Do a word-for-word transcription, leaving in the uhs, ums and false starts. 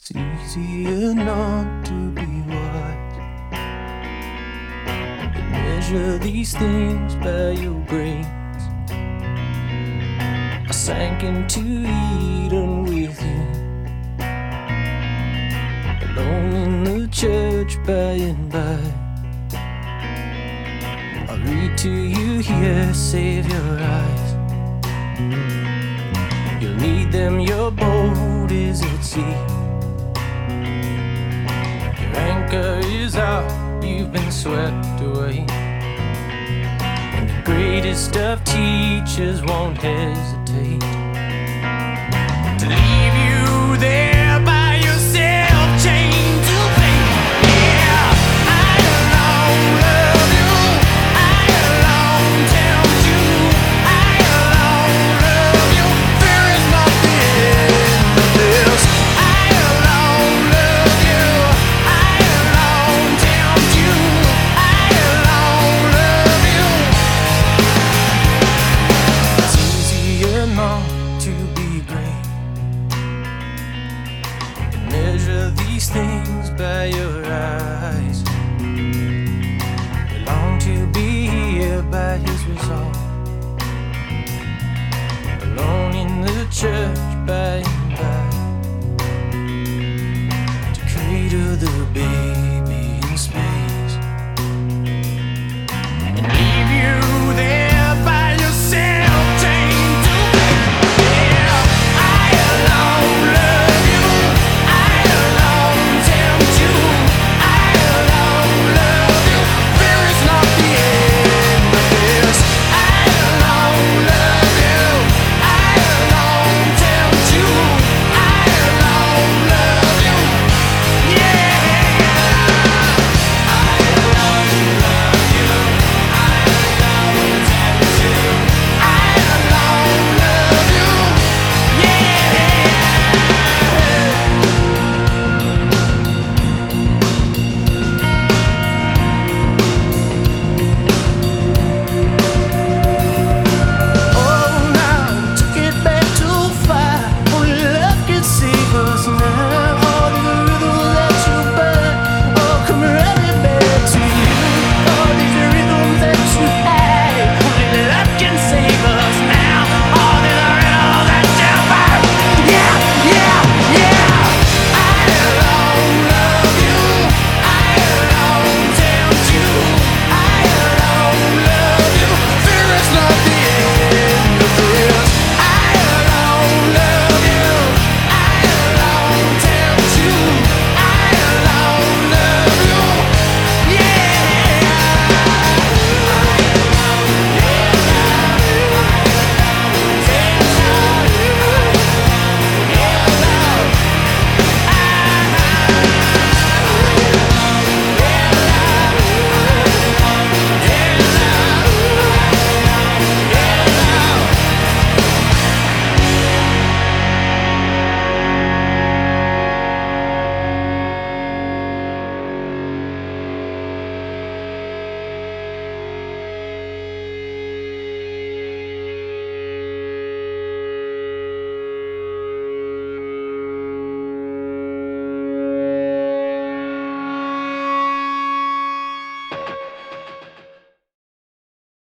It's easier not to be wise. You measure these things by your brains. I sank into Eden with you, alone in the church by and by. I read to you here, save your eyes. You'll need them, your boat is at sea. Your anchor is out, you've been swept away. And the greatest of teachers won't hesitate to leave you there by yourself, chained to faith. Yeah, I alone love you, I alone tempt you, I alone love you. There is nothing but this. I alone love you, I alone tempt you, I alone love you. It's easier not to be great. Measure these things by your eyes. You long to be here by his resolve, alone in the church by